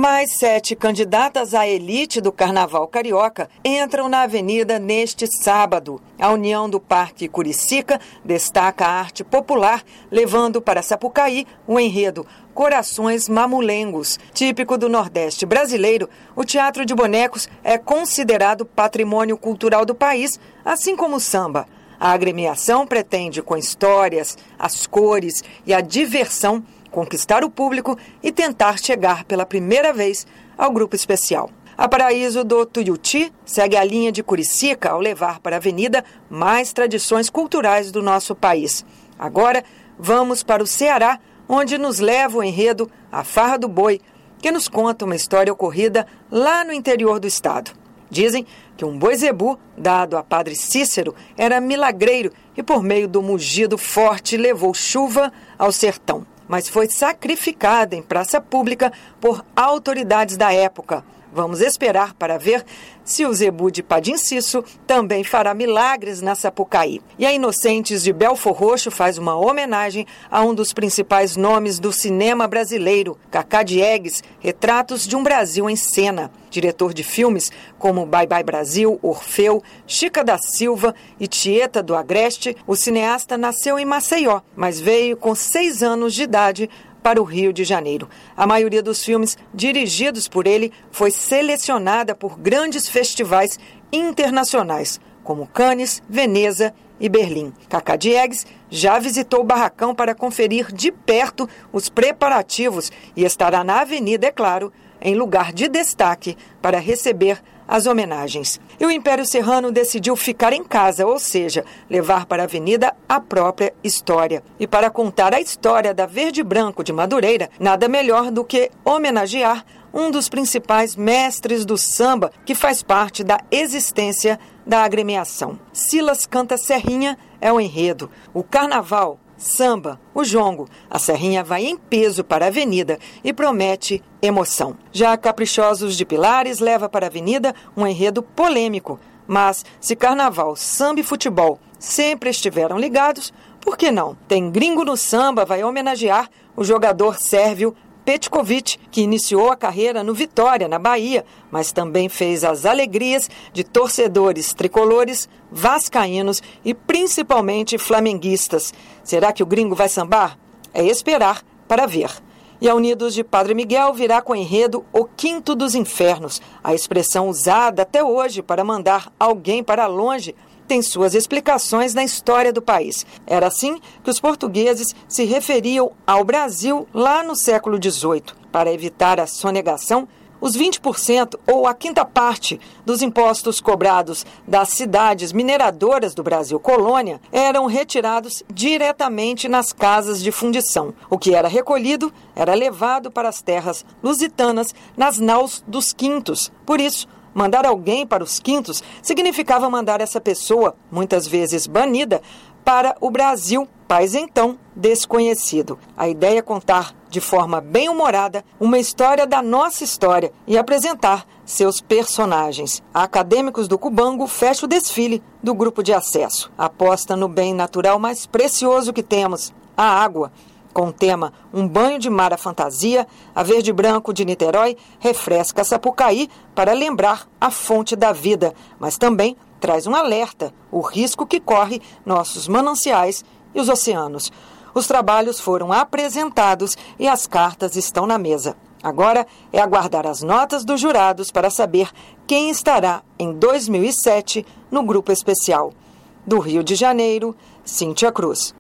Mais 7 candidatas à elite do Carnaval Carioca entram na avenida neste sábado. A União do Parque Curicica destaca a arte popular, levando para Sapucaí o enredo Corações Mamulengos. Típico do Nordeste brasileiro, o teatro de bonecos é considerado patrimônio cultural do país, assim como o samba. A agremiação pretende, com histórias, as cores e a diversão, conquistar o público e tentar chegar pela primeira vez ao grupo especial. A Paraíso do Tuiuti segue a linha de Curicica ao levar para a avenida mais tradições culturais do nosso país. Agora, vamos para o Ceará, onde nos leva o enredo A Farra do Boi, que nos conta uma história ocorrida lá no interior do estado. Dizem que um boi zebu, dado a Padre Cícero, era milagreiro e, por meio do mugido forte, levou chuva ao sertão, mas foi sacrificada em praça pública por autoridades da época. Vamos esperar para ver se o zebu de Padinciço também fará milagres na Sapucaí. E a Inocentes de Belfor Roxo faz uma homenagem a um dos principais nomes do cinema brasileiro, Cacá Diegues, Retratos de um Brasil em Cena. Diretor de filmes como Bye Bye Brasil, Orfeu, Chica da Silva e Tieta do Agreste, o cineasta nasceu em Maceió, mas veio com 6 anos de idade para o Rio de Janeiro. A maioria dos filmes dirigidos por ele foi selecionada por grandes festivais internacionais, como Cannes, Veneza e Berlim. Cacá Diegues já visitou o barracão para conferir de perto os preparativos e estará na avenida, é claro, em lugar de destaque para receber as homenagens. E o Império Serrano decidiu ficar em casa, ou seja, levar para a avenida a própria história. E para contar a história da Verde Branco de Madureira, nada melhor do que homenagear um dos principais mestres do samba que faz parte da existência da agremiação. Silas canta Serrinha é o enredo. O carnaval, samba, o jongo. A Serrinha vai em peso para a avenida e promete emoção. Já Caprichosos de Pilares leva para a avenida um enredo polêmico. Mas se carnaval, samba e futebol sempre estiveram ligados, por que não? Tem Gringo no Samba vai homenagear o jogador sérvio Petkovic, que iniciou a carreira no Vitória, na Bahia, mas também fez as alegrias de torcedores tricolores, vascaínos e principalmente flamenguistas. Será que o gringo vai sambar? É esperar para ver. E a Unidos de Padre Miguel virá com o enredo O Quinto dos Infernos. A expressão usada até hoje para mandar alguém para longe tem suas explicações na história do país. Era assim que os portugueses se referiam ao Brasil lá no século XVIII. Para evitar a sonegação, os 20% ou a quinta parte dos impostos cobrados das cidades mineradoras do Brasil colônia eram retirados diretamente nas casas de fundição. O que era recolhido era levado para as terras lusitanas nas naus dos quintos. Por isso, mandar alguém para os quintos significava mandar essa pessoa, muitas vezes banida, para o Brasil, país então desconhecido. A ideia é contar de forma bem humorada uma história da nossa história e apresentar seus personagens. A Acadêmicos do Cubango fecha o desfile do grupo de acesso. Aposta no bem natural mais precioso que temos, a água. Com o tema Um Banho de Mar à Fantasia, a Verde Branco de Niterói refresca Sapucaí para lembrar a fonte da vida, mas também traz um alerta, o risco que corre nossos mananciais e os oceanos. Os trabalhos foram apresentados e as cartas estão na mesa. Agora é aguardar as notas dos jurados para saber quem estará em 2007 no grupo especial. Do Rio de Janeiro, Cíntia Cruz.